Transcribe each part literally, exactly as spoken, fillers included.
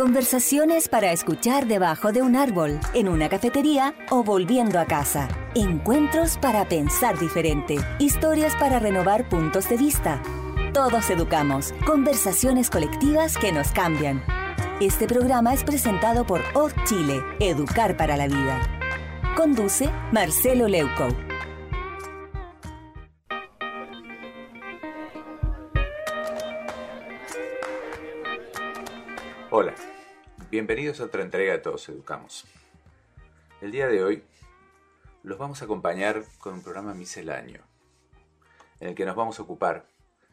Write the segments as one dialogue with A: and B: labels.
A: Conversaciones para escuchar debajo de un árbol, en una cafetería o volviendo a casa. Encuentros para pensar diferente. Historias para renovar puntos de vista. Todos educamos. Conversaciones colectivas que nos cambian. Este programa es presentado por O R Chile, Educar para la Vida. Conduce Marcelo Leuco.
B: Hola, bienvenidos a otra entrega de Todos Educamos. El día de hoy los vamos a acompañar con un programa misceláneo, en el que nos vamos a ocupar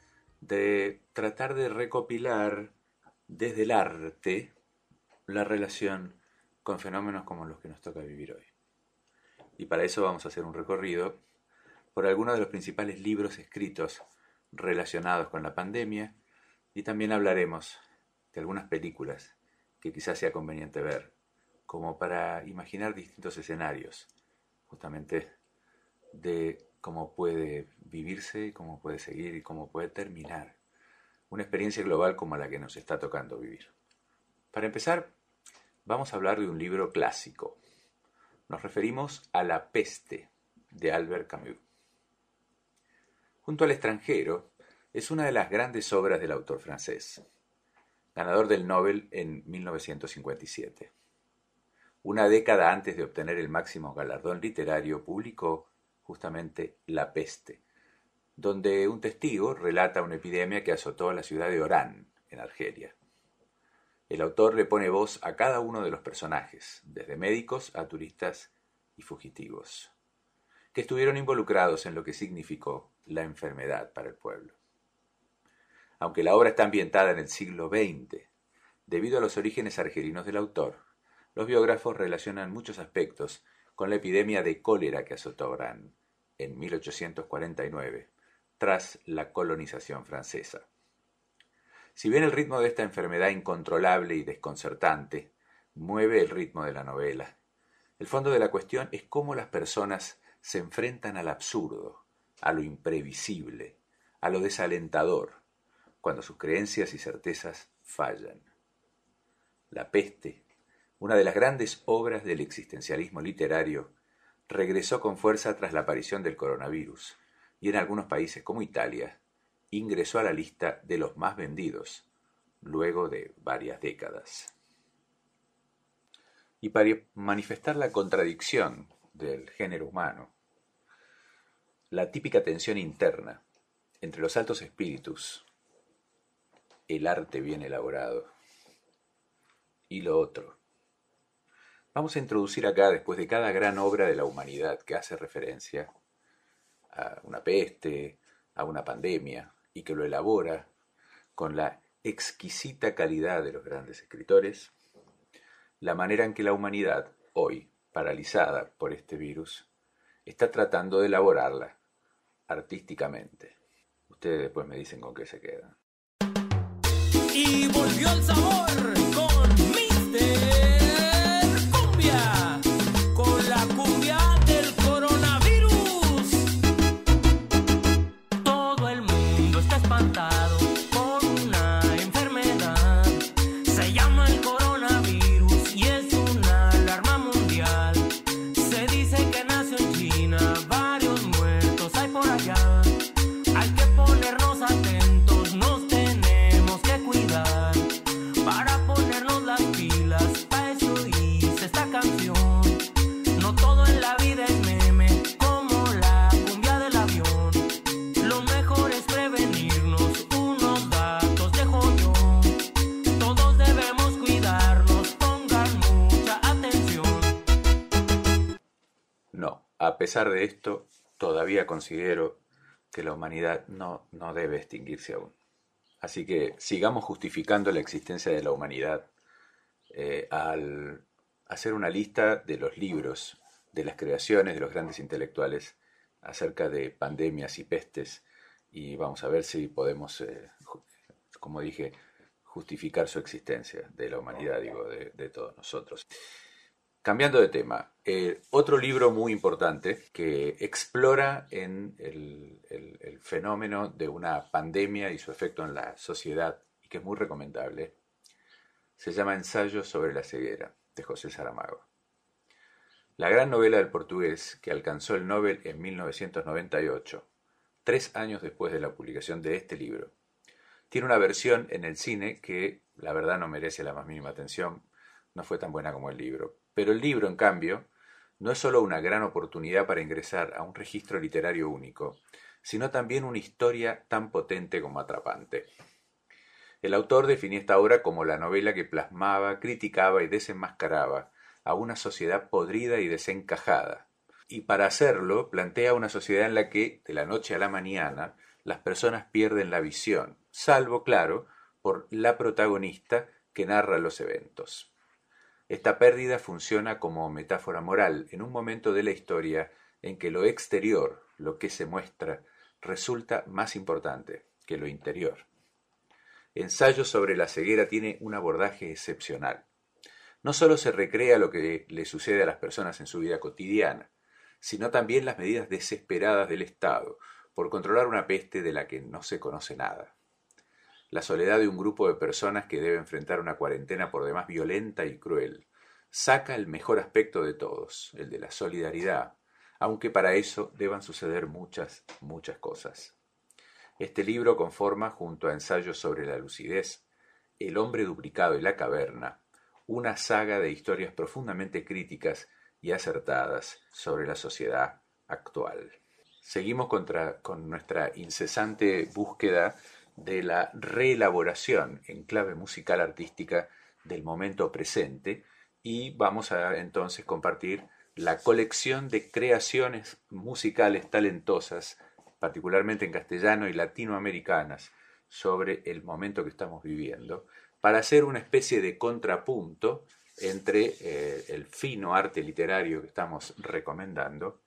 B: de tratar de recopilar desde el arte la relación con fenómenos como los que nos toca vivir hoy. Y para eso vamos a hacer un recorrido por algunos de los principales libros escritos relacionados con la pandemia y también hablaremos de algunas películas que quizás sea conveniente ver, como para imaginar distintos escenarios, justamente de cómo puede vivirse, y cómo puede seguir y cómo puede terminar una experiencia global como la que nos está tocando vivir. Para empezar, vamos a hablar de un libro clásico. Nos referimos a La peste, de Albert Camus. Junto al extranjero, es una de las grandes obras del autor francés, ganador del Nobel en mil novecientos cincuenta y siete. Una década antes de obtener el máximo galardón literario, publicó justamente La peste, donde un testigo relata una epidemia que azotó a la ciudad de Orán, en Argelia. El autor le pone voz a cada uno de los personajes, desde médicos a turistas y fugitivos, que estuvieron involucrados en lo que significó la enfermedad para el pueblo. Aunque la obra está ambientada en el siglo veinte, debido a los orígenes argelinos del autor, los biógrafos relacionan muchos aspectos con la epidemia de cólera que azotó Orán en mil ochocientos cuarenta y nueve, tras la colonización francesa. Si bien el ritmo de esta enfermedad incontrolable y desconcertante mueve el ritmo de la novela, el fondo de la cuestión es cómo las personas se enfrentan al absurdo, a lo imprevisible, a lo desalentador, cuando sus creencias y certezas fallan. La peste, una de las grandes obras del existencialismo literario, regresó con fuerza tras la aparición del coronavirus y en algunos países como Italia ingresó a la lista de los más vendidos luego de varias décadas. Y para manifestar la contradicción del género humano, la típica tensión interna entre los altos espíritus, el arte bien elaborado y lo otro, vamos a introducir acá, después de cada gran obra de la humanidad que hace referencia a una peste, a una pandemia, y que lo elabora con la exquisita calidad de los grandes escritores, la manera en que la humanidad, hoy paralizada por este virus, está tratando de elaborarla artísticamente. Ustedes después me dicen con qué se quedan.
C: Y volvió el sabor con míster Cumbia, con la cumbia del coronavirus. Todo el mundo está espantado por una enfermedad. Se llama el coronavirus y es una alarma mundial. Se dice que nació en China, varios muertos hay por allá. Hay que ponernos atentos, nos tenemos que cuidar para ponernos las pilas, pa' eso hice esta canción. No todo en la vida es meme, como la cumbia del avión. Lo mejor es prevenirnos, unos datos dejo yo. Todos debemos cuidarnos, pongan mucha atención.
B: No, a pesar de esto, todavía considero que la humanidad no, no debe extinguirse aún. Así que sigamos justificando la existencia de la humanidad eh, al hacer una lista de los libros, de las creaciones de los grandes intelectuales acerca de pandemias y pestes, y vamos a ver si podemos, eh, como dije, justificar su existencia, de la humanidad, digo, de, de todos nosotros. Cambiando de tema, eh, otro libro muy importante que explora en el, el, el fenómeno de una pandemia y su efecto en la sociedad, y que es muy recomendable, se llama Ensayo sobre la ceguera, de José Saramago. La gran novela del portugués, que alcanzó el Nobel en mil novecientos noventa y ocho, tres años después de la publicación de este libro, tiene una versión en el cine que, la verdad, no merece la más mínima atención, no fue tan buena como el libro. Pero el libro, en cambio, no es solo una gran oportunidad para ingresar a un registro literario único, sino también una historia tan potente como atrapante. El autor definió esta obra como la novela que plasmaba, criticaba y desenmascaraba a una sociedad podrida y desencajada. Y para hacerlo, plantea una sociedad en la que, de la noche a la mañana, las personas pierden la visión, salvo, claro, por la protagonista que narra los eventos. Esta pérdida funciona como metáfora moral en un momento de la historia en que lo exterior, lo que se muestra, resulta más importante que lo interior. Ensayo sobre la ceguera tiene un abordaje excepcional. No solo se recrea lo que le sucede a las personas en su vida cotidiana, sino también las medidas desesperadas del Estado por controlar una peste de la que no se conoce nada. La soledad de un grupo de personas que debe enfrentar una cuarentena por demás violenta y cruel saca el mejor aspecto de todos, el de la solidaridad, aunque para eso deban suceder muchas, muchas cosas. Este libro conforma, junto a Ensayos sobre la lucidez, El hombre duplicado y la caverna, una saga de historias profundamente críticas y acertadas sobre la sociedad actual. Seguimos contra, con nuestra incesante búsqueda de la reelaboración en clave musical artística del momento presente y vamos a entonces compartir la colección de creaciones musicales talentosas, particularmente en castellano y latinoamericanas, sobre el momento que estamos viviendo, para hacer una especie de contrapunto entre eh, el fino arte literario que estamos recomendando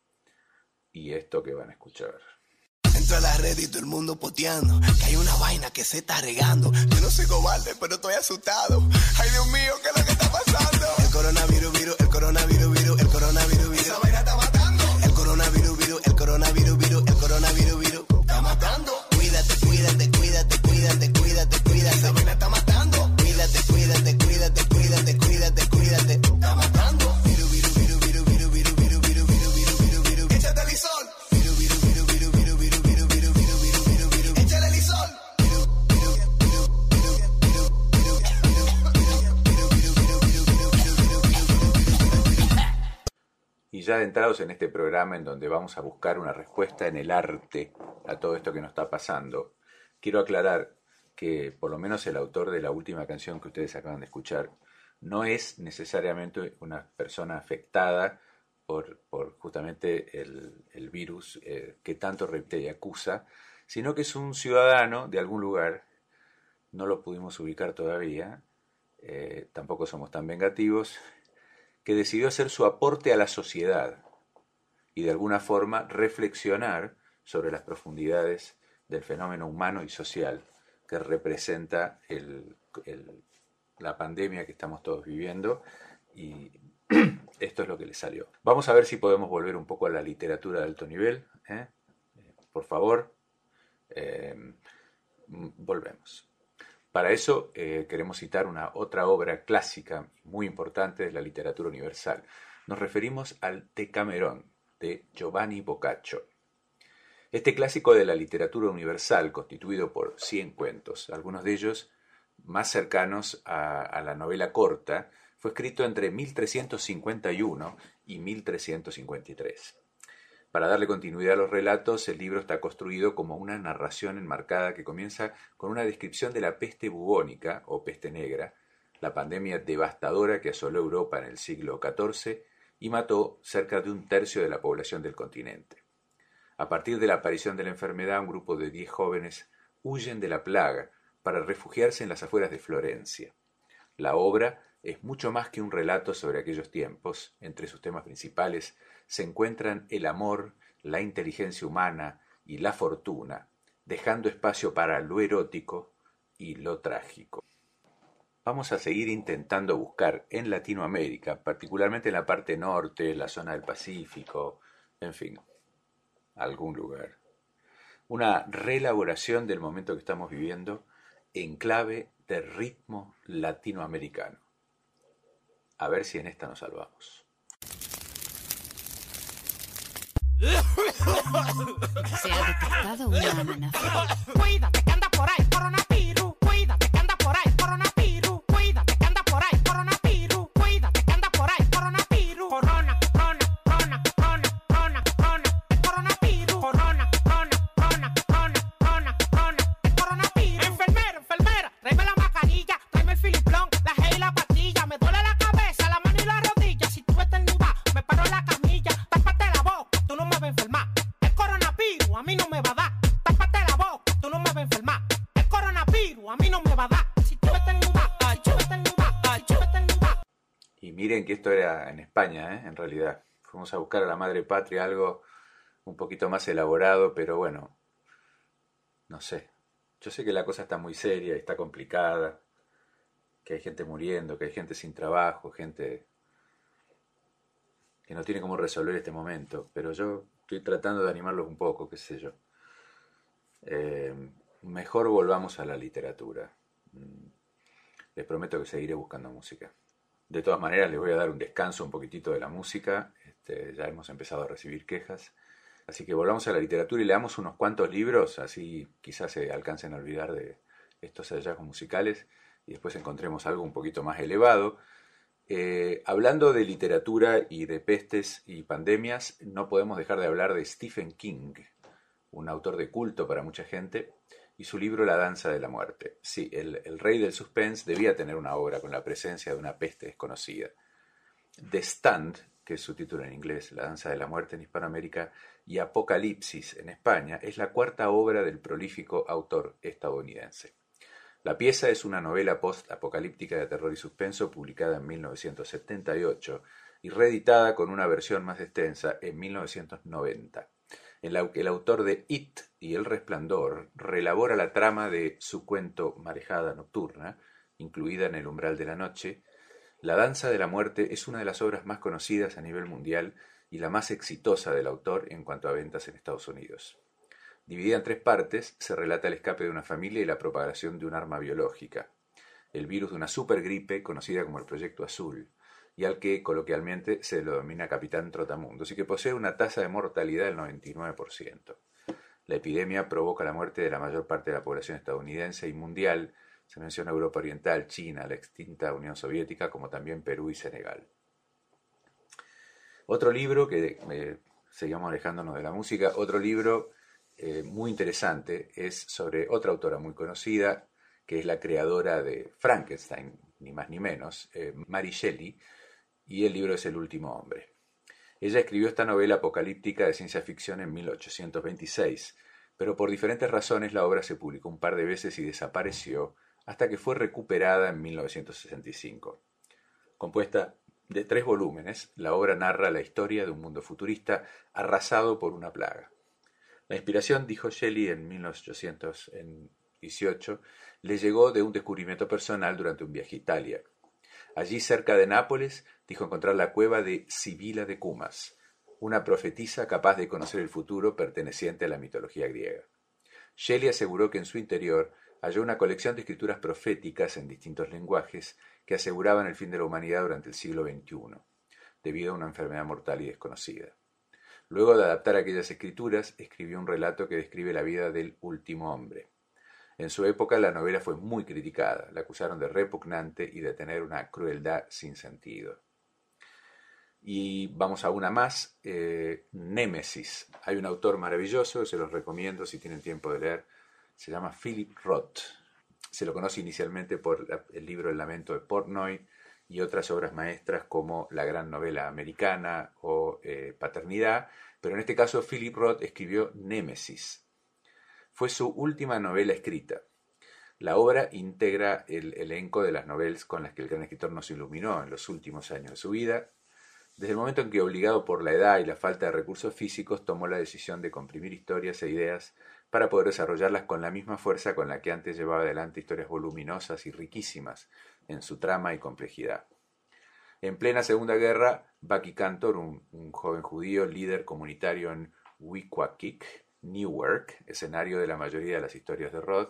B: y esto que van a escuchar.
D: Entro a la red y todo el mundo poteando que hay una vaina que se está regando. Yo no soy cobarde, pero estoy asustado. Ay, Dios mío, ¿qué es lo que está pasando? El coronavirus, virus, el coronavirus, virus, el coronavirus, virus. Esa vaina está matando. El coronavirus, virus, el coronavirus, virus, el coronavirus, virus. Está matando. Cuídate, cuídate, cuídate, cuídate, cuídate, cuídate. Esa vaina está matando. Cuídate, cuídate, cuídate, cuídate, cuídate, cuídate. Está matando. Virus, virus, virus, virus, virus, virus, virus, virus, virus, virus, virus, virus. Échate el isol.
B: Y ya adentrados en este programa en donde vamos a buscar una respuesta en el arte a todo esto que nos está pasando, quiero aclarar que por lo menos el autor de la última canción que ustedes acaban de escuchar no es necesariamente una persona afectada por, por justamente el, el virus eh, que tanto repite y acusa, sino que es un ciudadano de algún lugar, no lo pudimos ubicar todavía, eh, tampoco somos tan vengativos, que decidió hacer su aporte a la sociedad y de alguna forma reflexionar sobre las profundidades del fenómeno humano y social que representa el, el, la pandemia que estamos todos viviendo, y esto es lo que le salió. Vamos a ver si podemos volver un poco a la literatura de alto nivel, ¿eh? Por favor, eh, volvemos. Para eso eh, queremos citar una otra obra clásica muy importante de la literatura universal. Nos referimos al Decamerón de Giovanni Boccaccio. Este clásico de la literatura universal, constituido por cien cuentos, algunos de ellos más cercanos a, a la novela corta, fue escrito entre mil trescientos cincuenta y uno y mil trescientos cincuenta y tres. Para darle continuidad a los relatos, el libro está construido como una narración enmarcada que comienza con una descripción de la peste bubónica o peste negra, la pandemia devastadora que asoló Europa en el siglo catorce y mató cerca de un tercio de la población del continente. A partir de la aparición de la enfermedad, un grupo de diez jóvenes huyen de la plaga para refugiarse en las afueras de Florencia. La obra es mucho más que un relato sobre aquellos tiempos. Entre sus temas principales se encuentran el amor, la inteligencia humana y la fortuna, dejando espacio para lo erótico y lo trágico. Vamos a seguir intentando buscar en Latinoamérica, particularmente en la parte norte, la zona del Pacífico, en fin, algún lugar, una reelaboración del momento que estamos viviendo en clave de ritmo latinoamericano. A ver si en esta nos salvamos.
E: Se ha detectado una amenaza.
F: Cuídate que anda por ahí coronavirus. Cuídate que anda por ahí coronavirus. Cuídate que anda por ahí coronavirus. Cuídate que anda por ahí coronavirus. Corona, corona, corona, corona, corona, corona, coronavirus. Corona, corona, corona, corona, corona, corona, coronavirus. Enfermero, enfermera, tráeme la mascarilla, tráeme el filiplón, la gel y la pastilla. Me duele la cabeza, la mano y la rodilla. Si tú estornudas, me paro en la camilla. Tápate la boca, tú no me vas a enfermar. El coronavirus a mí no me va a dar. Tápate la boca, tú no me vas a enfermar. El coronavirus a mí no me va a dar. Si tú estornudas, si tú estornudas, si tú estornudas.
B: Y miren que esto era en España, ¿eh? En realidad. Fuimos a buscar a la madre patria algo un poquito más elaborado, pero bueno, no sé. Yo sé que la cosa está muy seria y está complicada, que hay gente muriendo, que hay gente sin trabajo, gente que no tiene cómo resolver este momento, pero yo estoy tratando de animarlos un poco, qué sé yo. Eh, mejor volvamos a la literatura. Les prometo que seguiré buscando música. De todas maneras, les voy a dar un descanso un poquitito de la música. Este, ya hemos empezado a recibir quejas. Así que volvamos a la literatura y leamos unos cuantos libros, así quizás se alcancen a olvidar de estos hallazgos musicales y después encontremos algo un poquito más elevado. Eh, hablando de literatura y de pestes y pandemias, no podemos dejar de hablar de Stephen King, un autor de culto para mucha gente, y su libro La danza de la muerte. Sí, el, el rey del suspense debía tener una obra con la presencia de una peste desconocida. The Stand, que es su título en inglés, La danza de la muerte en Hispanoamérica, y Apocalipsis en España, es la cuarta obra del prolífico autor estadounidense. La pieza es una novela post-apocalíptica de terror y suspenso publicada en mil novecientos setenta y ocho y reeditada con una versión más extensa en mil novecientos noventa, en la que el autor de It y El Resplandor relabora la trama de su cuento Marejada Nocturna, incluida en El umbral de la noche. La danza de la muerte es una de las obras más conocidas a nivel mundial y la más exitosa del autor en cuanto a ventas en Estados Unidos. Dividida en tres partes, se relata el escape de una familia y la propagación de un arma biológica, el virus de una supergripe conocida como el Proyecto Azul, y al que coloquialmente se lo denomina Capitán Trotamundos, y que posee una tasa de mortalidad del noventa y nueve por ciento. La epidemia provoca la muerte de la mayor parte de la población estadounidense y mundial. Se menciona Europa Oriental, China, la extinta Unión Soviética, como también Perú y Senegal. Otro libro, que eh, seguimos alejándonos de la música, otro libro eh, muy interesante es sobre otra autora muy conocida, que es la creadora de Frankenstein, ni más ni menos, eh, Mary Shelley, y el libro es El último hombre. Ella escribió esta novela apocalíptica de ciencia ficción en mil ochocientos veintiséis, pero por diferentes razones la obra se publicó un par de veces y desapareció hasta que fue recuperada en mil novecientos sesenta y cinco. Compuesta de tres volúmenes, la obra narra la historia de un mundo futurista arrasado por una plaga. La inspiración, dijo Shelley en mil ochocientos dieciocho, le llegó de un descubrimiento personal durante un viaje a Italia. Allí, cerca de Nápoles, dijo encontrar la cueva de Sibila de Cumas, una profetisa capaz de conocer el futuro perteneciente a la mitología griega. Shelley aseguró que en su interior halló una colección de escrituras proféticas en distintos lenguajes que aseguraban el fin de la humanidad durante el siglo veintiuno, debido a una enfermedad mortal y desconocida. Luego de adaptar aquellas escrituras, escribió un relato que describe la vida del último hombre. En su época la novela fue muy criticada, la acusaron de repugnante y de tener una crueldad sin sentido. Y vamos a una más, eh, Némesis. Hay un autor maravilloso, se los recomiendo si tienen tiempo de leer, se llama Philip Roth. Se lo conoce inicialmente por la, el libro El lamento de Portnoy y otras obras maestras como La gran novela americana o eh, Paternidad, pero en este caso Philip Roth escribió Némesis. Fue su última novela escrita. La obra integra el elenco de las novelas con las que el gran escritor nos iluminó en los últimos años de su vida, desde el momento en que, obligado por la edad y la falta de recursos físicos, tomó la decisión de comprimir historias e ideas para poder desarrollarlas con la misma fuerza con la que antes llevaba adelante historias voluminosas y riquísimas en su trama y complejidad. En plena Segunda Guerra, Bucky Cantor, un, un joven judío líder comunitario en Wequaquick, Newark, escenario de la mayoría de las historias de Roth,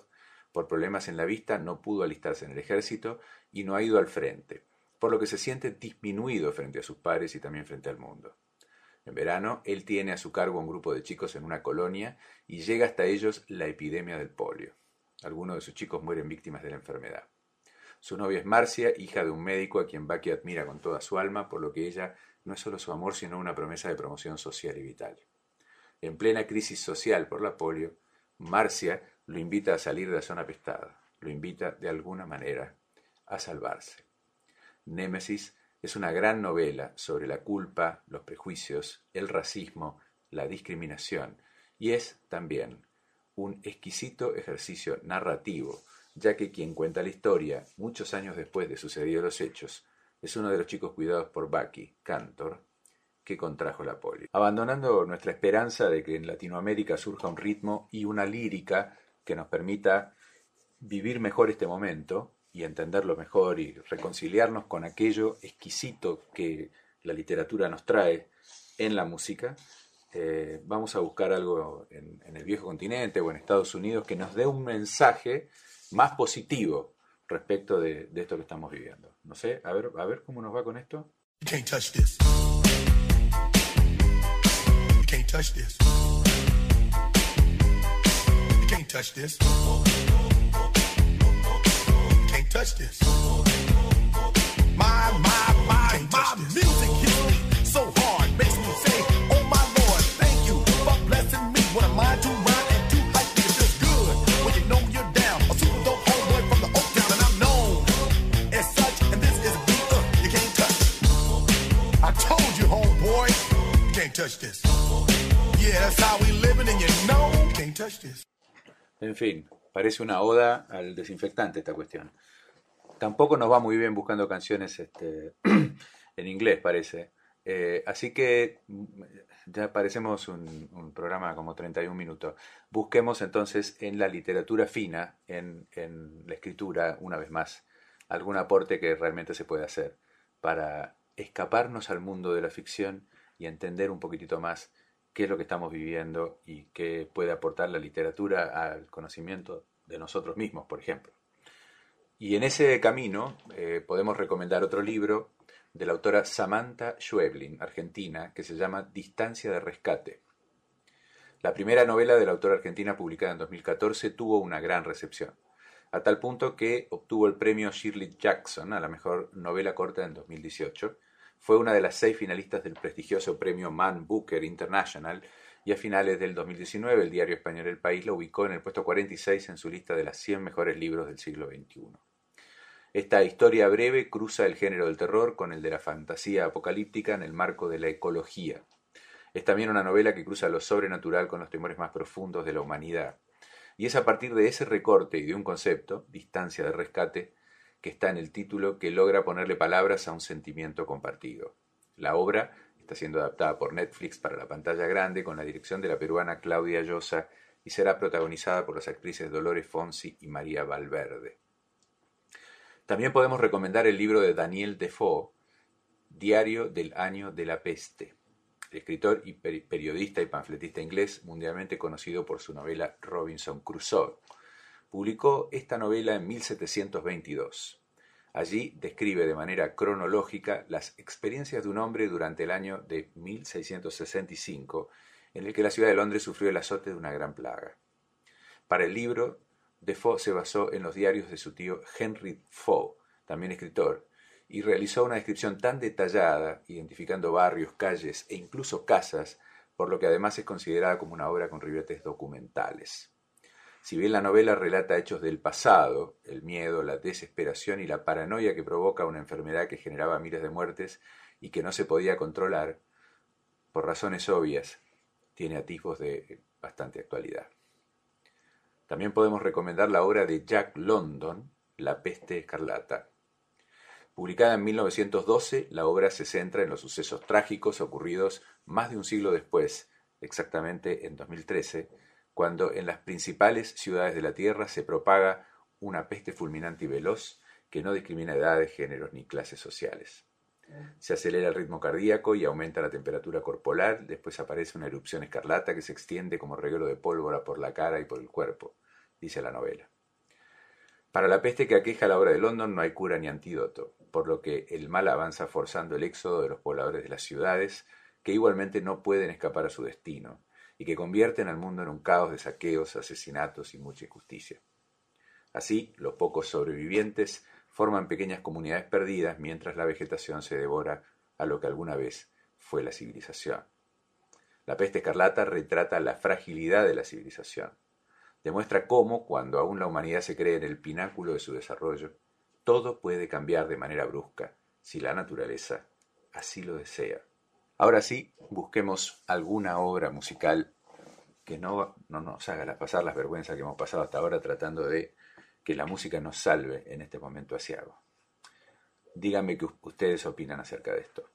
B: Por problemas en la vista no pudo alistarse en el ejército y no ha ido al frente, por lo que se siente disminuido frente a sus pares y también frente al mundo. En verano, él tiene a su cargo un grupo de chicos en una colonia y llega hasta ellos la epidemia del polio. Algunos de sus chicos mueren víctimas de la enfermedad. Su novia es Marcia, hija de un médico a quien Bucky admira con toda su alma, por lo que ella no es solo su amor, sino una promesa de promoción social y vital. En plena crisis social por la polio, Marcia lo invita a salir de la zona pestada, lo invita de alguna manera a salvarse. Némesis es una gran novela sobre la culpa, los prejuicios, el racismo, la discriminación, y es también un exquisito ejercicio narrativo, ya que quien cuenta la historia, muchos años después de sucedidos los hechos, es uno de los chicos cuidados por Bucky, Cantor, que contrajo la polio. Abandonando nuestra esperanza de que en Latinoamérica surja un ritmo y una lírica que nos permita vivir mejor este momento y entenderlo mejor y reconciliarnos con aquello exquisito que la literatura nos trae en la música, eh, vamos a buscar algo en, en el viejo continente o en Estados Unidos que nos dé un mensaje más positivo respecto de, de esto que estamos viviendo. No sé, a ver, a ver cómo nos va con esto.
D: You can't touch this. You can't touch this. You can't touch this. You can't touch this. My, my, my, my music hits me so hard, makes me say, oh my Lord, thank you for blessing me. What am I to rhyme and to hype me? It feels good when you know you're down. A super dope homeboy from the Oak Town, and I'm known as such. And this is a beat uh, you can't touch. I told you, homeboy, you can't touch this. Yeah, that's how we living, and you know you can't touch this.
B: En fin, parece una oda al desinfectante esta cuestión. Tampoco nos va muy bien buscando canciones este, en inglés, parece. Eh, así que ya parecemos un, un programa como treinta y un minutos. Busquemos entonces en la literatura fina, en, en la escritura, una vez más, algún aporte que realmente se pueda hacer para escaparnos al mundo de la ficción y entender un poquitito más qué es lo que estamos viviendo y qué puede aportar la literatura al conocimiento de nosotros mismos, por ejemplo. Y en ese camino eh, podemos recomendar otro libro de la autora Samantha Schweblin, argentina, que se llama Distancia de rescate. La primera novela de la autora argentina, publicada en dos mil catorce, tuvo una gran recepción, a tal punto que obtuvo el premio Shirley Jackson a la mejor novela corta en dos mil dieciocho. Fue una de las seis finalistas del prestigioso premio Man Booker International y a finales del dos mil diecinueve el diario español El País lo ubicó en el puesto cuarenta y seis en su lista de las cien mejores libros del siglo veintiuno. Esta historia breve cruza el género del terror con el de la fantasía apocalíptica en el marco de la ecología. Es también una novela que cruza lo sobrenatural con los temores más profundos de la humanidad. Y es a partir de ese recorte y de un concepto, distancia de rescate, que está en el título, que logra ponerle palabras a un sentimiento compartido. La obra está siendo adaptada por Netflix para la pantalla grande con la dirección de la peruana Claudia Llosa y será protagonizada por las actrices Dolores Fonsi y María Valverde. También podemos recomendar el libro de Daniel Defoe, Diario del Año de la Peste. El escritor y periodista y panfletista inglés, mundialmente conocido por su novela Robinson Crusoe, publicó esta novela en mil setecientos veintidós. Allí describe de manera cronológica las experiencias de un hombre durante el año de mil seiscientos sesenta y cinco, en el que la ciudad de Londres sufrió el azote de una gran plaga. Para el libro, Defoe se basó en los diarios de su tío Henry Defoe, también escritor, y realizó una descripción tan detallada, identificando barrios, calles e incluso casas, por lo que además es considerada como una obra con ribetes documentales. Si bien la novela relata hechos del pasado, el miedo, la desesperación y la paranoia que provoca una enfermedad que generaba miles de muertes y que no se podía controlar, por razones obvias, tiene atisbos de bastante actualidad. También podemos recomendar la obra de Jack London, La peste escarlata. Publicada en mil novecientos doce, la obra se centra en los sucesos trágicos ocurridos más de un siglo después, exactamente en dos mil trece, cuando en las principales ciudades de la Tierra se propaga una peste fulminante y veloz que no discrimina edades, géneros ni clases sociales. Se acelera el ritmo cardíaco y aumenta la temperatura corporal, después aparece una erupción escarlata que se extiende como reguero de pólvora por la cara y por el cuerpo, dice la novela. Para la peste que aqueja la obra de London no hay cura ni antídoto, por lo que el mal avanza forzando el éxodo de los pobladores de las ciudades, que igualmente no pueden escapar a su destino, y que convierten al mundo en un caos de saqueos, asesinatos y mucha injusticia. Así, los pocos sobrevivientes forman pequeñas comunidades perdidas mientras la vegetación se devora a lo que alguna vez fue la civilización. La peste escarlata retrata la fragilidad de la civilización. Demuestra cómo, cuando aún la humanidad se cree en el pináculo de su desarrollo, todo puede cambiar de manera brusca si la naturaleza así lo desea. Ahora sí, busquemos alguna obra musical que no, no nos haga pasar las vergüenzas que hemos pasado hasta ahora tratando de que la música nos salve en este momento aciago. Díganme qué ustedes opinan acerca de esto.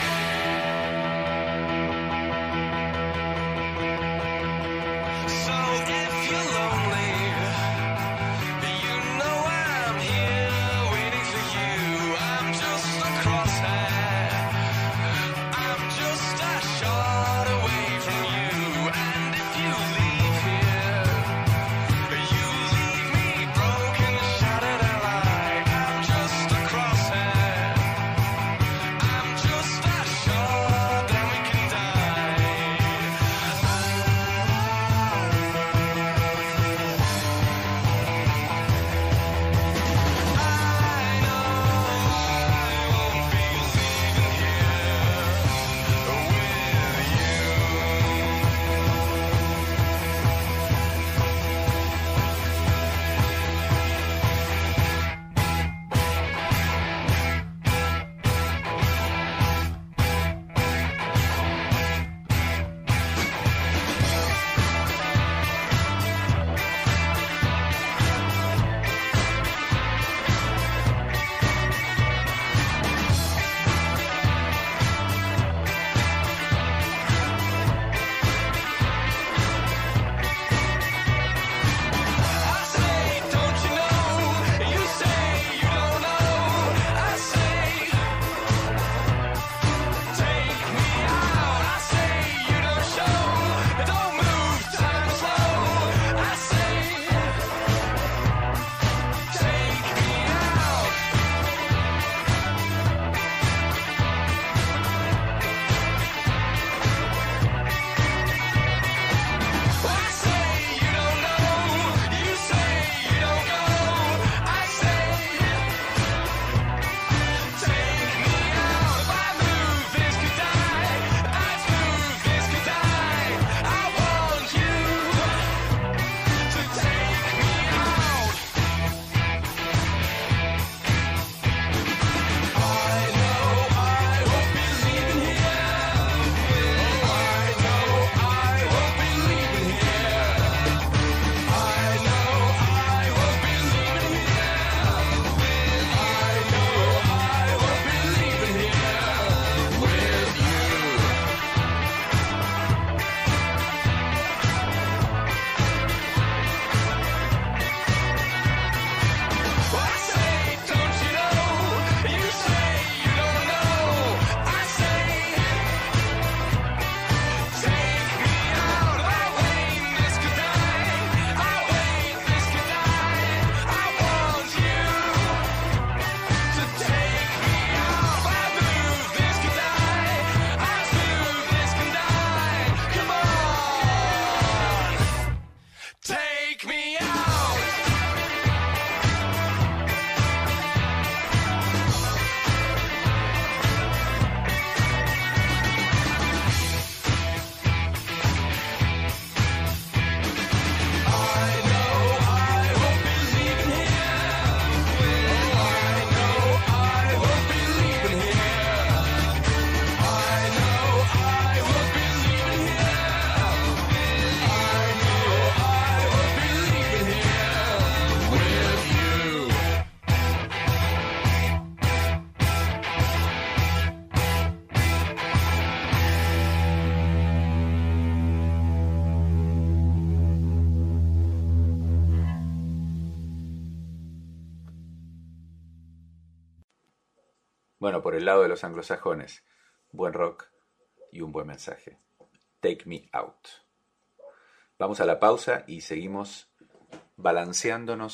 B: Bueno, por el lado de los anglosajones, buen rock y un buen mensaje. Take Me Out. Vamos a la pausa y seguimos balanceándonos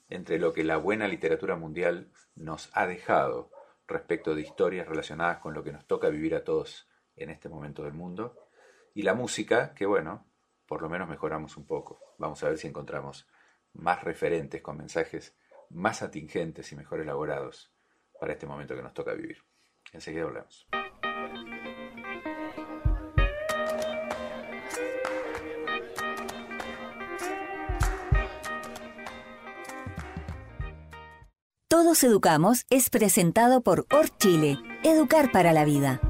B: entre lo que la buena literatura mundial nos ha dejado respecto de historias relacionadas con lo que nos toca vivir a todos en este momento del mundo, y la música, que bueno, por lo menos mejoramos un poco. Vamos a ver si encontramos más referentes con mensajes más atingentes y mejor elaborados para este momento que nos toca vivir. Enseguida volvemos.
A: Todos Educamos es presentado por O R Chile, Educar para la Vida.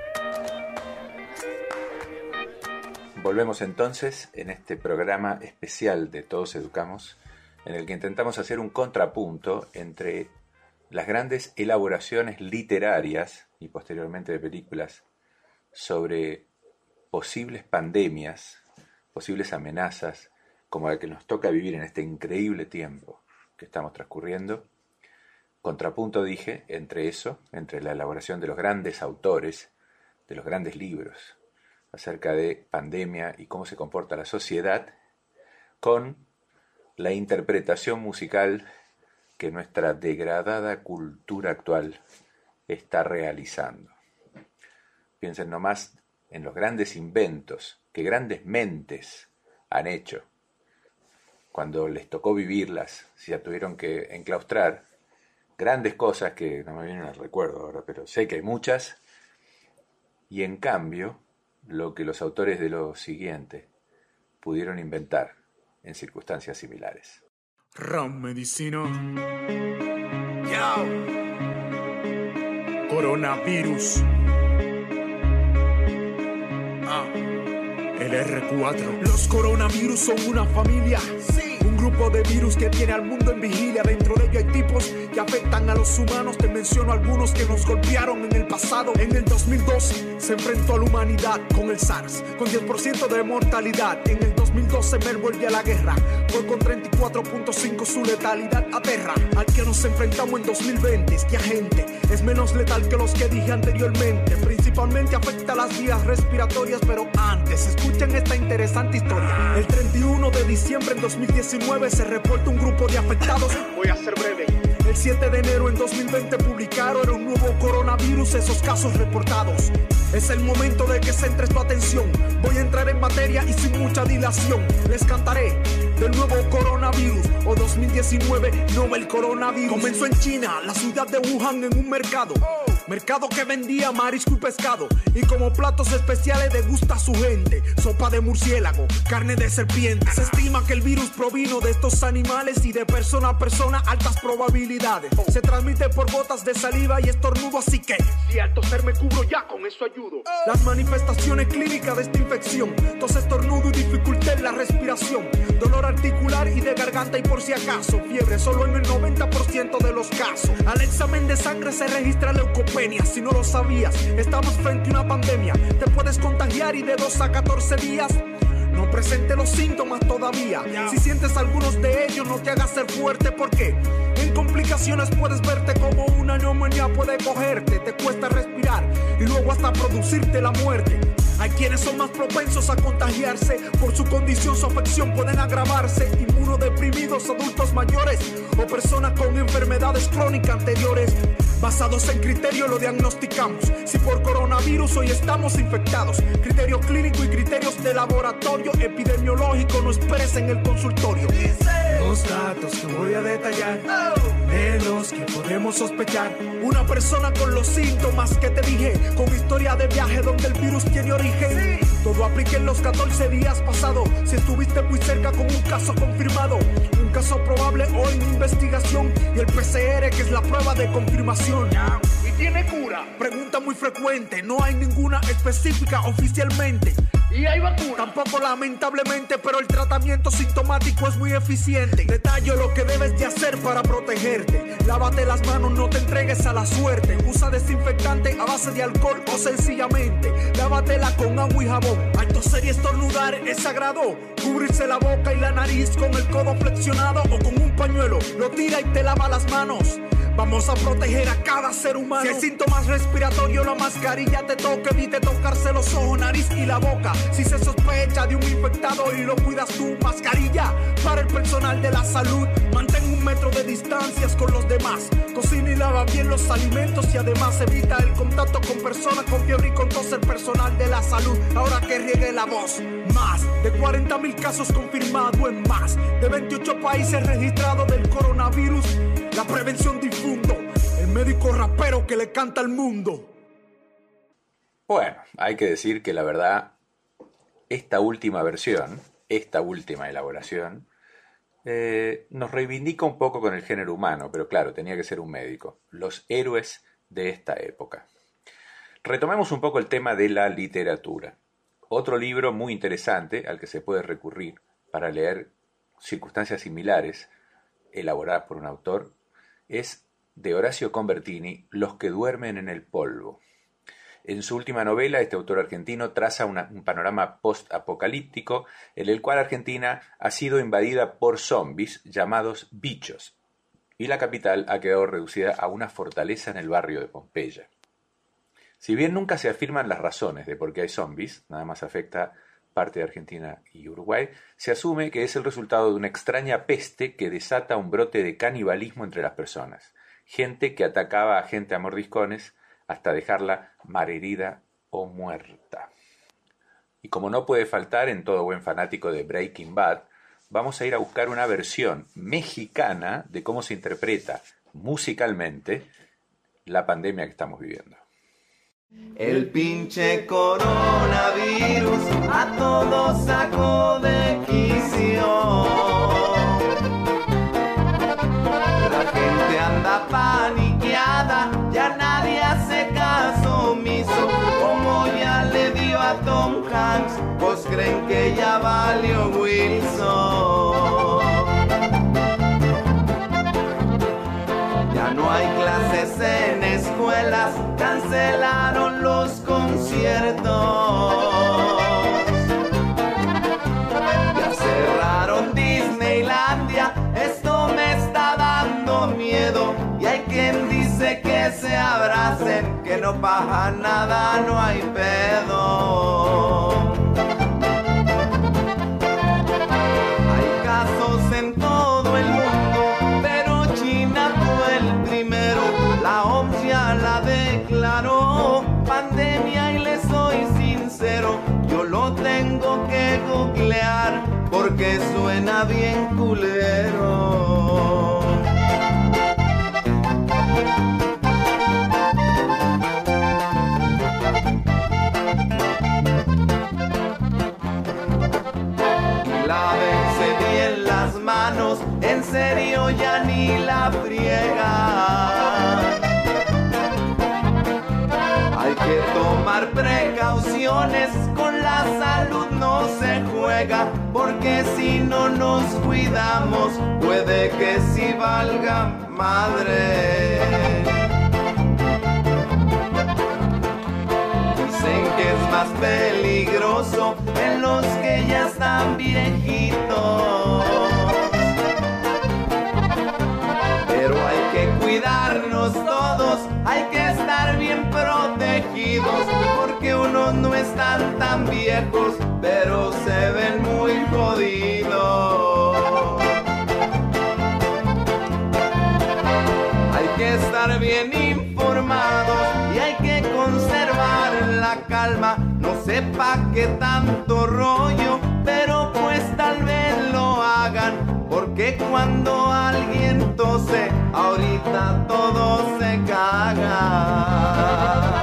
B: Volvemos entonces en este programa especial de Todos Educamos, en el que intentamos hacer un contrapunto entre las grandes elaboraciones literarias y posteriormente de películas sobre posibles pandemias, posibles amenazas, como la que nos toca vivir en este increíble tiempo que estamos transcurriendo. Contrapunto, dije, entre eso, entre la elaboración de los grandes autores, de los grandes libros acerca de pandemia y cómo se comporta la sociedad, con la interpretación musical que nuestra degradada cultura actual está realizando. Piensen nomás en los grandes inventos que grandes mentes han hecho. Cuando les tocó vivirlas, si ya tuvieron que enclaustrar, grandes cosas que no me vienen al recuerdo ahora, pero sé que hay muchas, y en cambio, lo que los autores de lo siguiente pudieron inventar en circunstancias similares.
G: Ram Medicina. Yao. Coronavirus. Ah. El erre cuatro. Los coronavirus son una familia. Sí. Un grupo de virus que tiene al mundo en vigilia. Dentro de ello hay tipos que afectan a los humanos. Te menciono algunos que nos golpearon en el pasado. En el dos mil dos se enfrentó a la humanidad con el SARS, con diez por ciento de mortalidad. En el dos mil doce Mer vuelve a la guerra, fue con treinta y cuatro punto cinco su letalidad aterra. Al que nos enfrentamos en dos mil veinte, este agente es menos letal que los que dije anteriormente. Principalmente afecta a las vías respiratorias, pero antes escuchen esta interesante historia. El treinta y uno de diciembre en dos mil diecinueve se reporta un grupo de afectados. Voy a ser breve. El siete de enero en dos mil veinte publicaron un nuevo coronavirus, esos casos reportados. Es el momento de que centres tu atención. Voy a entrar en materia y sin mucha dilación les cantaré del nuevo coronavirus o dos mil diecinueve novel coronavirus. Comenzó en China, la ciudad de Wuhan, en un mercado. Mercado que vendía marisco y pescado, y como platos especiales degusta a su gente sopa de murciélago, carne de serpiente. Se estima que el virus provino de estos animales y de persona a persona altas probabilidades. Se transmite por gotas de saliva y estornudo, así que si al toser me cubro ya con eso ayudo. Las manifestaciones clínicas de esta infección: tos, estornudo y dificultad en la respiración, dolor articular y de garganta, y por si acaso fiebre solo en el noventa por ciento de los casos. Al examen de sangre se registra leucopenia. Si no lo sabías, estamos frente a una pandemia. Te puedes contagiar y de dos a catorce días no presente los síntomas todavía. Si sientes algunos de ellos, no te hagas ser fuerte, porque en complicaciones puedes verte como una neumonía puede cogerte. Te cuesta respirar y luego hasta producirte la muerte. Hay quienes son más propensos a contagiarse por su condición, su afección pueden agravarse. Inmunodeprimidos, adultos mayores o personas con enfermedades crónicas anteriores. Basados en criterio lo diagnosticamos. Si por coronavirus hoy estamos infectados, criterio clínico y criterios de laboratorio epidemiológico, no esperes en el consultorio. Los datos que voy a detallar, de los que podemos sospechar. Una persona con los síntomas que te dije, con historia de viaje donde el virus tiene origen. Todo aplica en los catorce días pasados. Si estuviste muy cerca con un caso confirmado, un caso probable o en investigación, y el P C R, que es la prueba de confirmación. ¿Y tiene cura? Pregunta muy frecuente, no hay ninguna específica oficialmente. ¿Y hay vacuna? Tampoco, lamentablemente, pero el tratamiento sintomático es muy eficiente. Detallo lo que debes de hacer para protegerte. Lávate las manos, no te entregues a la suerte. Usa desinfectante a base de alcohol o sencillamente lávatela con agua y jabón. Al toser y estornudar es sagrado. Cubrirse la boca y la nariz con el codo flexionado o con un pañuelo. Lo tira y te lava las manos. Vamos a proteger a cada ser humano. Si hay síntomas respiratorios, la mascarilla te toca. Evite tocarse los ojos, nariz y la boca. Si se sospecha de un infectado y lo cuidas tú, mascarilla para el personal de la salud. Mantén un un metro de distancias con los demás. Cocina y lava bien los alimentos y además evita el contacto con personas con fiebre y con tos el personal de la salud. Ahora que riegue la voz. Más de cuarenta mil casos confirmados en más de veintiocho países registrados del coronavirus. La prevención difundo, el médico rapero que le canta al mundo.
B: Bueno, hay que decir que la verdad, esta última versión, esta última elaboración, eh, nos reivindica un poco con el género humano, pero claro, tenía que ser un médico. Los héroes de esta época. Retomemos un poco el tema de la literatura. Otro libro muy interesante al que se puede recurrir para leer circunstancias similares, elaboradas por un autor, es de Horacio Convertini, Los que duermen en el polvo. En su última novela, este autor argentino traza una, un panorama post-apocalíptico en el cual Argentina ha sido invadida por zombies llamados bichos, y la capital ha quedado reducida a una fortaleza en el barrio de Pompeya. Si bien nunca se afirman las razones de por qué hay zombies, nada más afecta parte de Argentina y Uruguay, se asume que es el resultado de una extraña peste que desata un brote de canibalismo entre las personas, gente que atacaba a gente a mordiscones hasta dejarla malherida o muerta. Y como no puede faltar en todo buen fanático de Breaking Bad, vamos a ir a buscar una versión mexicana de cómo se interpreta musicalmente la pandemia que estamos viviendo.
H: El pinche coronavirus a todos sacó de quicio. La gente anda paniqueada, ya nadie hace caso omiso. Como ya le dio a Tom Hanks, pues creen que ya valió Wilson. Ya no hay clases en escuelas, cancelaron los conciertos. Ya cerraron Disneylandia, esto me está dando miedo. Y hay quien dice que se abracen, que no pasa nada, no hay pedo. Hay casos en todo el mundo, pero China fue el primero. La O M S ya la declaró pandemia y le soy sincero, yo lo tengo que googlear porque suena bien culero. Lávense bien las manos, en serio ya ni la friegan. Hay que tomar precauciones, con la salud no se juega, porque si no nos cuidamos, puede que sí valga madre. Dicen que es más peligroso en los que ya están viejitos, pero hay que cuidarnos todos, hay que estar bien protegidos, porque unos no están tan viejos, pero se ven muy jodidos. Hay que estar bien informados y hay que conservar la calma. No sepa qué tanto rollo, pero pues tal vez lo hagan, porque cuando alguien tose, ahorita todo se caga.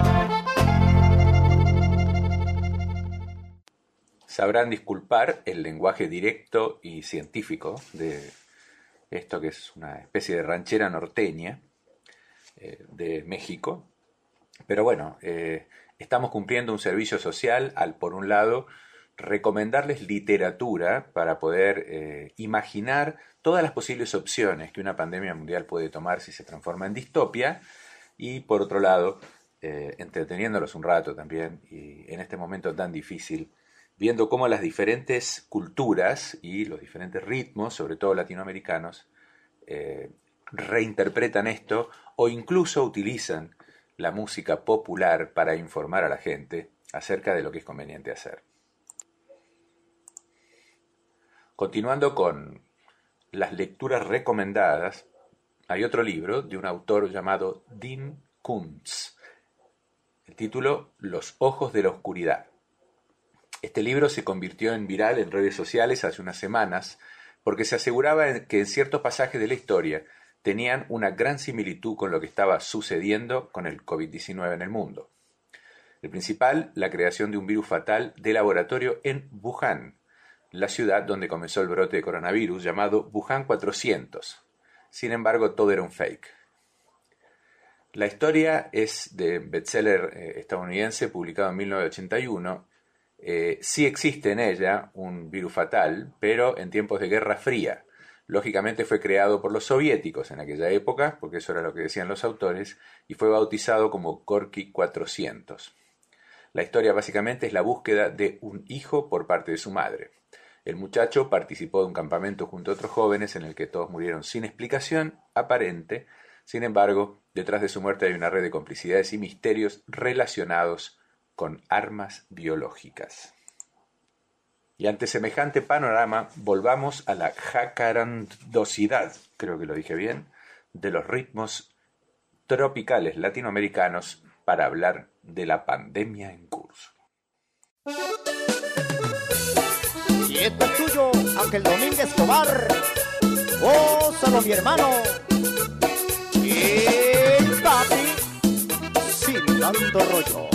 B: Sabrán disculpar el lenguaje directo y científico de esto que es una especie de ranchera norteña eh, de México, pero bueno, eh, estamos cumpliendo un servicio social al, por un lado, recomendarles literatura para poder eh, imaginar todas las posibles opciones que una pandemia mundial puede tomar si se transforma en distopia, y por otro lado, eh, entreteniéndolos un rato también, y en este momento tan difícil, viendo cómo las diferentes culturas y los diferentes ritmos, sobre todo latinoamericanos, eh, reinterpretan esto o incluso utilizan la música popular para informar a la gente acerca de lo que es conveniente hacer. Continuando con las lecturas recomendadas, hay otro libro de un autor llamado Dean Koontz. El título, Los ojos de la oscuridad. Este libro se convirtió en viral en redes sociales hace unas semanas porque se aseguraba que en ciertos pasajes de la historia tenían una gran similitud con lo que estaba sucediendo con el COVID diecinueve en el mundo. El principal, la creación de un virus fatal de laboratorio en Wuhan, la ciudad donde comenzó el brote de coronavirus llamado Wuhan cuatrocientos. Sin embargo, todo era un fake. La historia es de bestseller eh, estadounidense publicado en mil novecientos ochenta y uno. Eh, sí existe en ella un virus fatal, pero en tiempos de Guerra Fría. Lógicamente fue creado por los soviéticos en aquella época, porque eso era lo que decían los autores, y fue bautizado como Gorky cuatrocientos. La historia básicamente es la búsqueda de un hijo por parte de su madre. El muchacho participó de un campamento junto a otros jóvenes en el que todos murieron sin explicación aparente. Sin embargo, detrás de su muerte hay una red de complicidades y misterios relacionados con armas biológicas. Y ante semejante panorama, volvamos a la jacarandosidad, creo que lo dije bien, de los ritmos tropicales latinoamericanos para hablar de la pandemia en curso.
I: Y esto es tuyo, Ángel Domínguez Escobar. Gózalo, mi hermano. El papi, sin tanto rollo.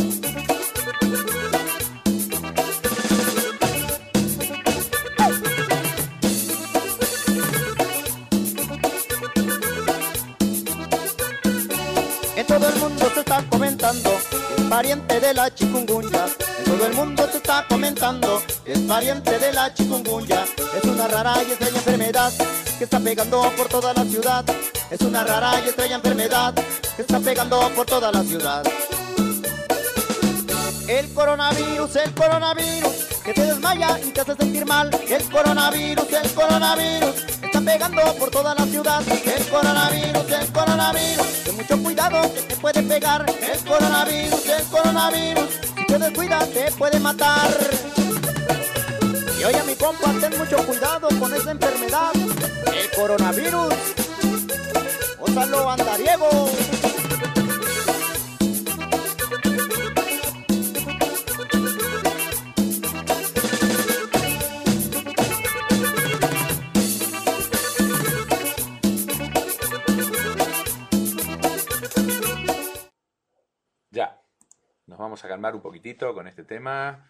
I: En todo el mundo se está comentando, es pariente de la chikungunya. En todo el mundo se está comentando, es pariente de la chikungunya. Es una rara y extraña enfermedad que está pegando por toda la ciudad. Es una rara y extraña enfermedad que está pegando por toda la ciudad. El coronavirus, el coronavirus, que te desmaya y te hace sentir mal. El coronavirus, el coronavirus, está pegando por toda la ciudad. El coronavirus, el coronavirus, ten mucho cuidado que te puede pegar. El coronavirus, el coronavirus, si te descuidas te puede matar. Y oye mi compa, ten mucho cuidado con esa enfermedad. El coronavirus, ósalo andariego.
B: Ya, nos vamos a calmar un poquitito con este tema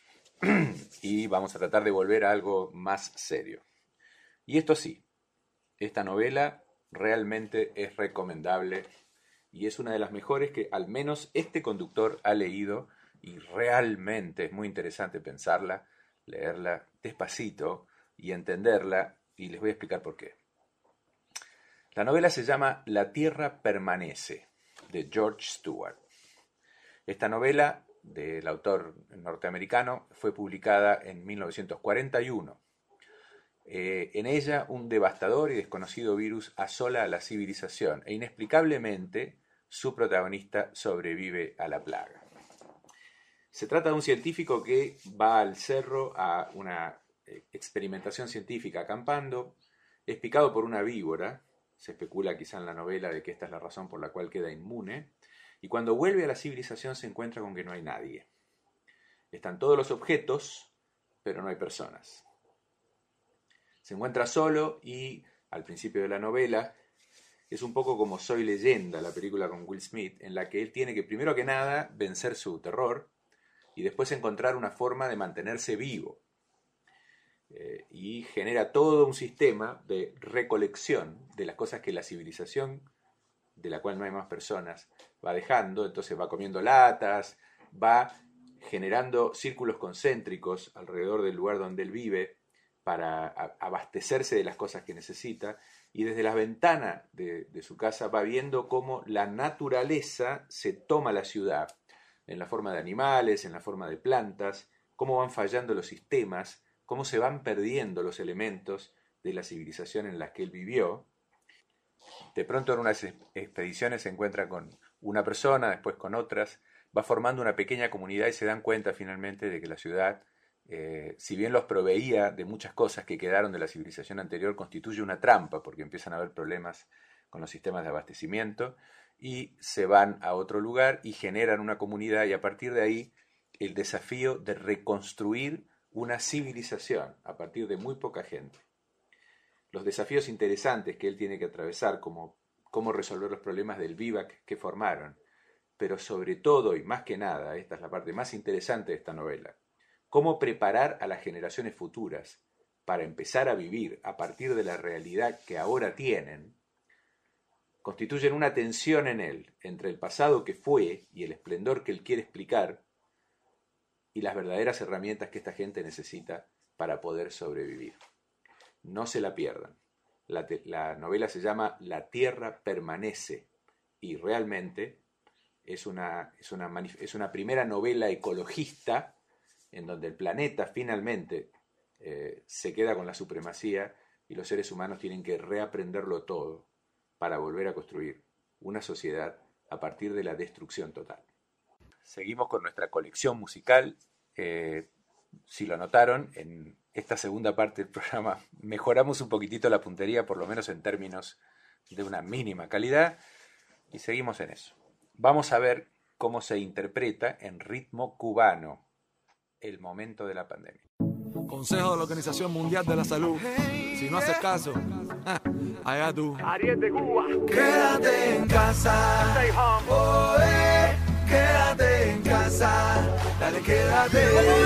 B: y vamos a tratar de volver a algo más serio. Y esto sí, esta novela realmente es recomendable y es una de las mejores que al menos este conductor ha leído y realmente es muy interesante pensarla, leerla despacito y entenderla, y les voy a explicar por qué. La novela se llama La Tierra Permanece, de George Stewart. Esta novela del autor norteamericano fue publicada en mil novecientos cuarenta y uno. Eh, en ella un devastador y desconocido virus asola a la civilización e inexplicablemente su protagonista sobrevive a la plaga. Se trata de un científico que va al cerro a una eh, experimentación científica acampando, es picado por una víbora, se especula quizá en la novela de que esta es la razón por la cual queda inmune, y cuando vuelve a la civilización se encuentra con que no hay nadie. Están todos los objetos, pero no hay personas. Se encuentra solo y, al principio de la novela, es un poco como Soy Leyenda, la película con Will Smith, en la que él tiene que, primero que nada, vencer su terror y después encontrar una forma de mantenerse vivo. Eh, y genera todo un sistema de recolección de las cosas que la civilización, de la cual no hay más personas, va dejando. Entonces va comiendo latas, va generando círculos concéntricos alrededor del lugar donde él vive para abastecerse de las cosas que necesita, y desde la ventana de, de su casa va viendo cómo la naturaleza se toma la ciudad, en la forma de animales, en la forma de plantas, cómo van fallando los sistemas, cómo se van perdiendo los elementos de la civilización en la que él vivió. De pronto en unas expediciones se encuentra con una persona, después con otras, va formando una pequeña comunidad y se dan cuenta finalmente de que la ciudad eh, si bien los proveía de muchas cosas que quedaron de la civilización anterior, constituye una trampa porque empiezan a haber problemas con los sistemas de abastecimiento y se van a otro lugar y generan una comunidad, y a partir de ahí el desafío de reconstruir una civilización a partir de muy poca gente. Los desafíos interesantes que él tiene que atravesar, como cómo resolver los problemas del vivac que formaron, pero sobre todo y más que nada, esta es la parte más interesante de esta novela, cómo preparar a las generaciones futuras para empezar a vivir a partir de la realidad que ahora tienen, constituyen una tensión en él entre el pasado que fue y el esplendor que él quiere explicar y las verdaderas herramientas que esta gente necesita para poder sobrevivir. No se la pierdan. La, te- la novela se llama La Tierra Permanece y realmente es una, es una, manif- es una primera novela ecologista en donde el planeta finalmente eh, se queda con la supremacía y los seres humanos tienen que reaprenderlo todo para volver a construir una sociedad a partir de la destrucción total. Seguimos con nuestra colección musical. Eh, si lo notaron, en esta segunda parte del programa mejoramos un poquitito la puntería, por lo menos en términos de una mínima calidad, y seguimos en eso. Vamos a ver cómo se interpreta en ritmo cubano el momento de la pandemia.
J: Consejo de la Organización Mundial de la Salud. Si no haces caso, allá tú.
G: Ariel de Cuba.
H: Quédate en casa.
G: Stay home.
H: Oh, eh, quédate en casa. Dale, quédate.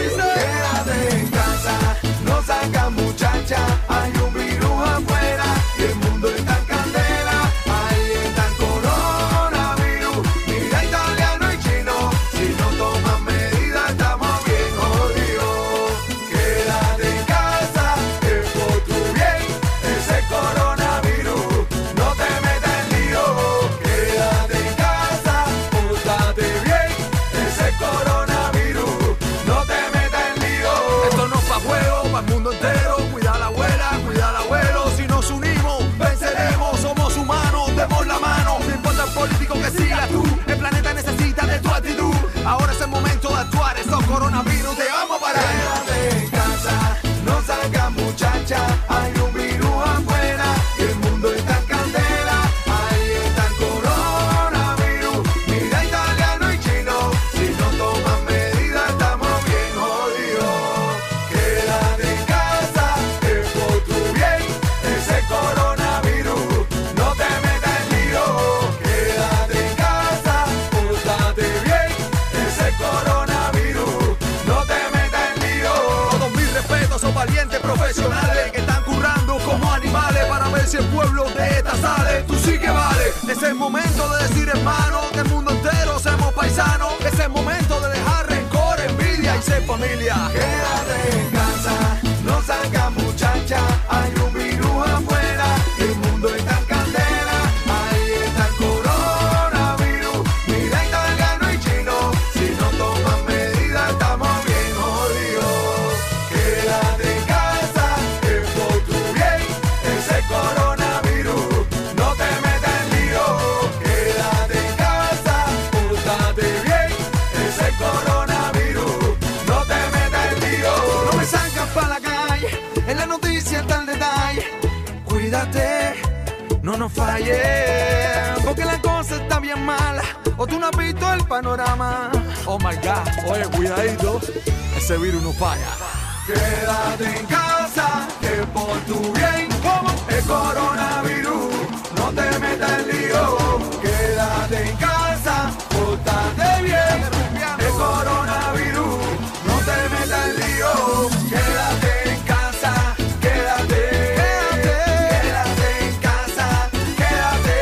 H: Quédate en casa. No salgas, muchacha. Hay un virus afuera y el mundo está en candela. Ahí está el coronavirus. Mira, italiano y chino. Si no toman medidas, estamos bien jodidos. Quédate en casa, que por tu bien. Ese coronavirus no te metas en lío. Quédate en casa, pórtate bien. Ese coronavirus no te metas en lío.
J: Esto no es pa' juego, pa' el mundo entero. Cuida a la abuela, cuida al abuelo. Si nos unimos, venceremos. Somos humanos, demos la mano. No importa el político que sigas tú. El planeta necesita de tu actitud. Ahora es el momento de actuar. Estos coronavirus te vamos a parar.
H: Quédate en casa, no salgas, muchacha. Hay un virus afuera y el mundo está en candela. Ahí está el coronavirus. Mira, italiano y chino. Si no toman medidas, estamos bien jodidos. Quédate en casa, que por tu bien. Ese coronavirus no te metas en lío. Quédate en casa, pórtate bien. Ese coronavirus no te metas en lío.
J: Todos mis respetos, son valientes profesionales que están currando como animales para ver si el pueblo de esta sale. Tú sí que vale. Es el momento de decir, hermano, que el mundo entero seamos paisanos. Es el momento de dejar rencor, envidia y ser familia.
H: Quédate en casa, no salgas, muchacha. Hay un virus afuera y el mundo está en candela. Ahí está el coronavirus. Mira, italiano y chino. Si no toman medidas, estamos bien jodidos. Quédate en casa, que por tu bien. Ese coronavirus no te metas en lío. Quédate en casa, pórtate bien. Ese coronavirus no te metas en lío.
J: No me sacas pa' la calle, en la noticia está el detalle. Cuídate, no nos falles, porque la cosa está bien mala. O tú no has visto el panorama. Oh my God, oye, cuidadito, ese virus no falla.
H: Quédate en casa, que por tu bien. ¿Cómo? El coronavirus no te metas en lío. Quédate en casa, pórtate bien. El coronavirus no te metas en lío. Quédate en casa, quédate. Quédate en casa, quédate.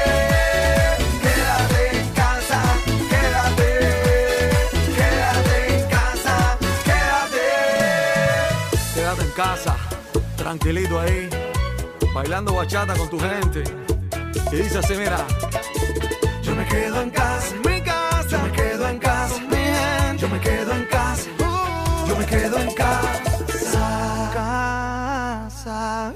H: Quédate en casa, quédate. Quédate en casa, quédate.
J: Quédate en casa, tranquilito ahí, bailando bachata con tu gente. Y dice así, mira,
H: Yo me quedo en casa,
J: mi casa,
H: yo me quedo en casa,
J: mi gente,
H: yo me quedo en casa,
J: uh,
H: yo me quedo en casa.
J: casa.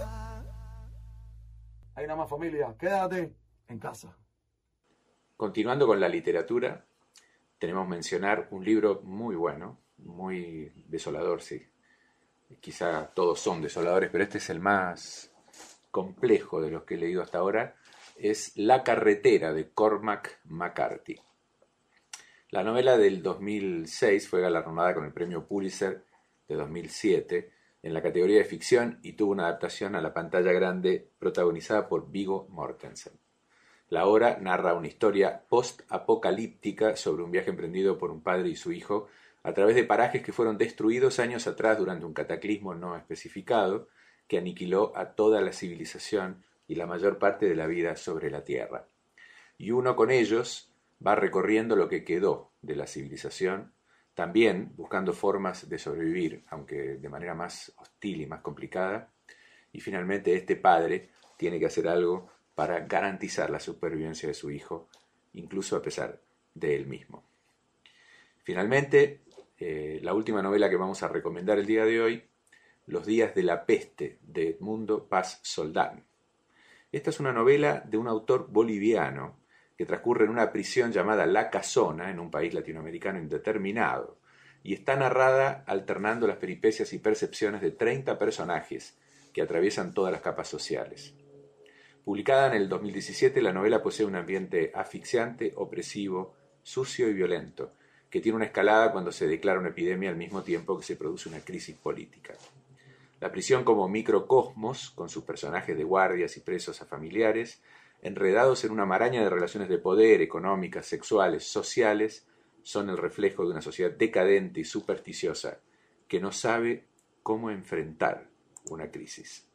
G: Hay nada más, familia. Quédate en casa.
B: Continuando con la literatura, tenemos que mencionar un libro muy bueno, muy desolador, sí, quizá todos son desoladores, pero este es el más complejo de los que he leído hasta ahora, es La carretera de Cormac McCarthy. La novela del dos mil seis fue galardonada con el premio Pulitzer de dos mil siete en la categoría de ficción y tuvo una adaptación a la pantalla grande protagonizada por Viggo Mortensen. La obra narra una historia post-apocalíptica sobre un viaje emprendido por un padre y su hijo a través de parajes que fueron destruidos años atrás durante un cataclismo no especificado que aniquiló a toda la civilización y la mayor parte de la vida sobre la Tierra. Y uno con ellos va recorriendo lo que quedó de la civilización, también buscando formas de sobrevivir, aunque de manera más hostil y más complicada, y finalmente este padre tiene que hacer algo para garantizar la supervivencia de su hijo, incluso a pesar de él mismo. Finalmente, eh, la última novela que vamos a recomendar el día de hoy, Los días de la peste, de Edmundo Paz Soldán. Esta es una novela de un autor boliviano que transcurre en una prisión llamada La Casona, en un país latinoamericano indeterminado, y está narrada alternando las peripecias y percepciones de treinta personajes que atraviesan todas las capas sociales. Publicada en el dos mil diecisiete, la novela posee un ambiente asfixiante, opresivo, sucio y violento, que tiene una escalada cuando se declara una epidemia al mismo tiempo que se produce una crisis política. La prisión como microcosmos, con sus personajes de guardias y presos a familiares, enredados en una maraña de relaciones de poder, económicas, sexuales, sociales, son el reflejo de una sociedad decadente y supersticiosa que no sabe cómo enfrentar una crisis.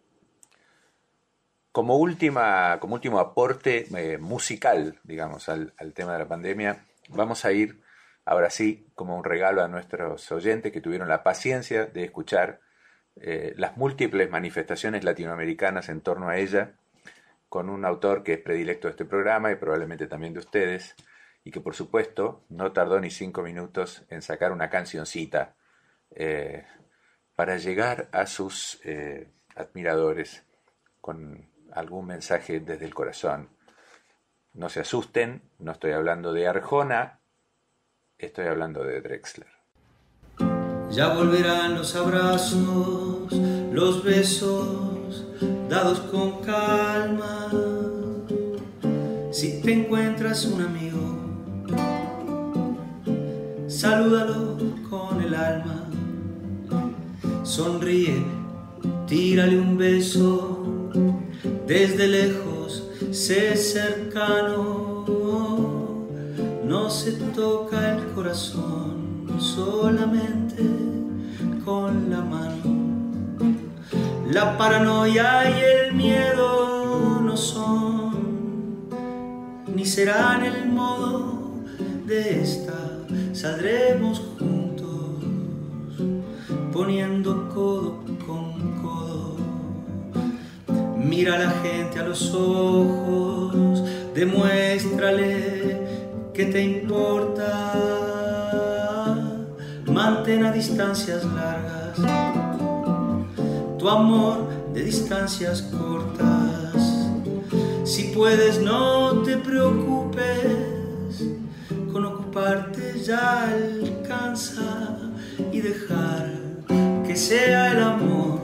B: Como, última, como último aporte eh, musical, digamos, al, al tema de la pandemia, vamos a ir, ahora sí, como un regalo a nuestros oyentes que tuvieron la paciencia de escuchar eh, las múltiples manifestaciones latinoamericanas en torno a ella, con un autor que es predilecto de este programa y probablemente también de ustedes, y que por supuesto no tardó ni cinco minutos en sacar una cancioncita eh, para llegar a sus eh, admiradores con algún mensaje desde el corazón. No se asusten, no estoy hablando de Arjona, estoy hablando de Drexler.
K: Ya volverán los abrazos, los besos, dados con calma. Si te encuentras un amigo, salúdalo con el alma. Sonríe, tírale un beso, desde lejos, sé cercano. No se toca el corazón solamente con la mano. La paranoia y el miedo no son, ni serán el modo de esta. Saldremos juntos, poniendo codo con codo. Mira a la gente a los ojos, demuéstrale que te importa. Mantén a distancias largas tu amor de distancias cortas. Si puedes, no te preocupes, con ocuparte ya alcanza, y dejar que sea el amor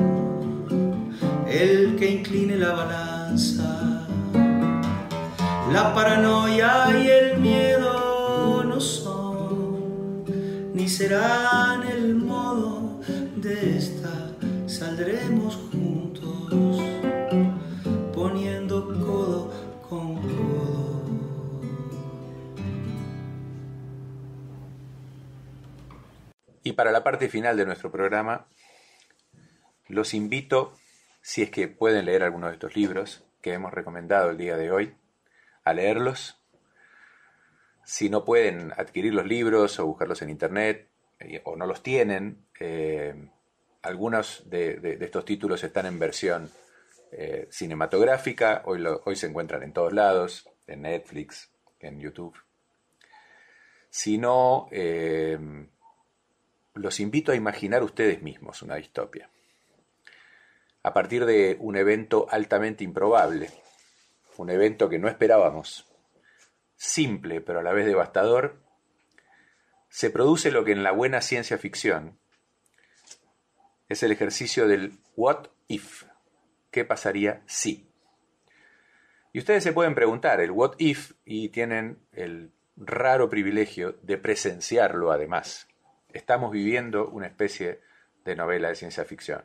K: el que incline la balanza. La paranoia y el miedo no son, ni serán el modo de esta. Saldremos juntos, poniendo codo con codo.
B: Y para la parte final de nuestro programa, los invito, si es que pueden leer alguno de estos libros que hemos recomendado el día de hoy, a leerlos. Si no pueden adquirir los libros o buscarlos en internet, eh, o no los tienen, eh, algunos de, de, de estos títulos están en versión eh, cinematográfica. Hoy, lo, hoy se encuentran en todos lados, en Netflix, en YouTube. Si no, eh, los invito a imaginar ustedes mismos una distopia. A partir de un evento altamente improbable, un evento que no esperábamos, simple pero a la vez devastador, se produce lo que en la buena ciencia ficción es el ejercicio del what if. ¿Qué pasaría si? Y ustedes se pueden preguntar el what if y tienen el raro privilegio de presenciarlo además. Estamos viviendo una especie de novela de ciencia ficción.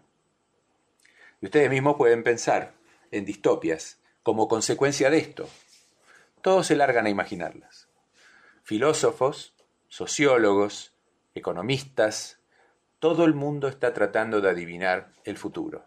B: Y ustedes mismos pueden pensar en distopias como consecuencia de esto. Todos se largan a imaginarlas. Filósofos, sociólogos, economistas, todo el mundo está tratando de adivinar el futuro.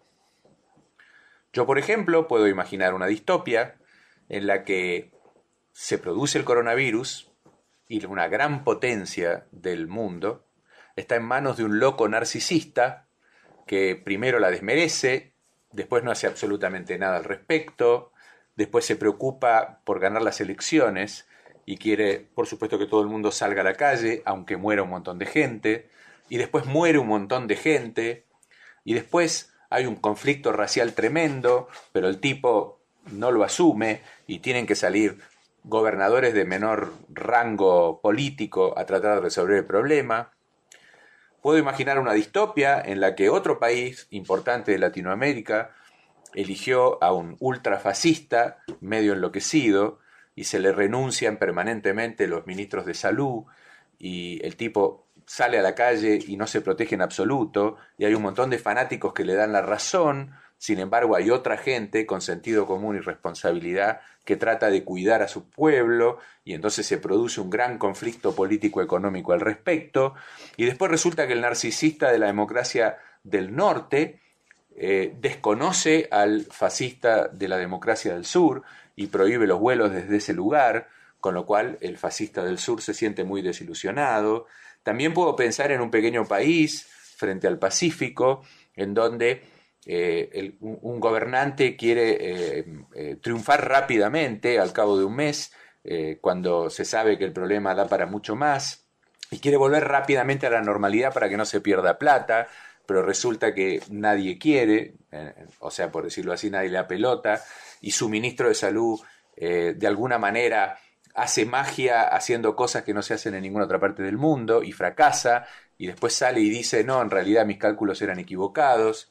B: Yo, por ejemplo, puedo imaginar una distopia en la que se produce el coronavirus y una gran potencia del mundo está en manos de un loco narcisista que primero la desmerece, después no hace absolutamente nada al respecto, después se preocupa por ganar las elecciones y quiere, por supuesto, que todo el mundo salga a la calle, aunque muera un montón de gente, y después muere un montón de gente, y después hay un conflicto racial tremendo, pero el tipo no lo asume y tienen que salir gobernadores de menor rango político a tratar de resolver el problema. Puedo imaginar una distopia en la que otro país importante de Latinoamérica eligió a un ultrafascista medio enloquecido y se le renuncian permanentemente los ministros de salud y el tipo sale a la calle y no se protege en absoluto y hay un montón de fanáticos que le dan la razón. Sin embargo, hay otra gente con sentido común y responsabilidad que trata de cuidar a su pueblo y entonces se produce un gran conflicto político-económico al respecto. Y después resulta que el narcisista de la democracia del norte eh, desconoce al fascista de la democracia del sur y prohíbe los vuelos desde ese lugar, con lo cual el fascista del sur se siente muy desilusionado. También puedo pensar en un pequeño país frente al Pacífico, en donde Eh, el, un, un gobernante quiere eh, eh, triunfar rápidamente al cabo de un mes, eh, cuando se sabe que el problema da para mucho más, y quiere volver rápidamente a la normalidad para que no se pierda plata, pero resulta que nadie quiere, eh, o sea, por decirlo así, nadie le apelota, y su ministro de salud eh, de alguna manera hace magia haciendo cosas que no se hacen en ninguna otra parte del mundo, y fracasa, y después sale y dice, no, en realidad mis cálculos eran equivocados.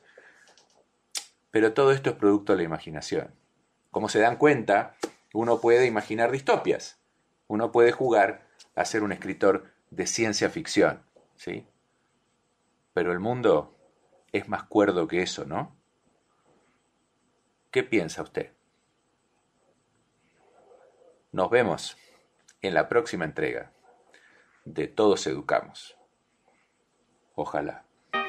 B: Pero todo esto es producto de la imaginación. Como se dan cuenta, uno puede imaginar distopias. Uno puede jugar a ser un escritor de ciencia ficción, ¿sí? Pero el mundo es más cuerdo que eso, ¿no? ¿Qué piensa usted? Nos vemos en la próxima entrega de Todos Educamos. Ojalá.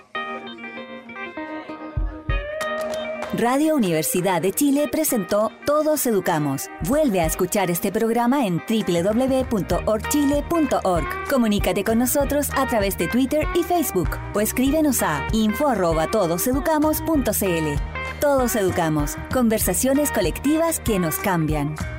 A: Radio Universidad de Chile presentó Todos Educamos. Vuelve a escuchar este programa en doble u doble u doble u punto orgchile punto org. Comunícate con nosotros a través de Twitter y Facebook o escríbenos a info arroba todoseducamos punto cl. Todos Educamos. Conversaciones colectivas que nos cambian.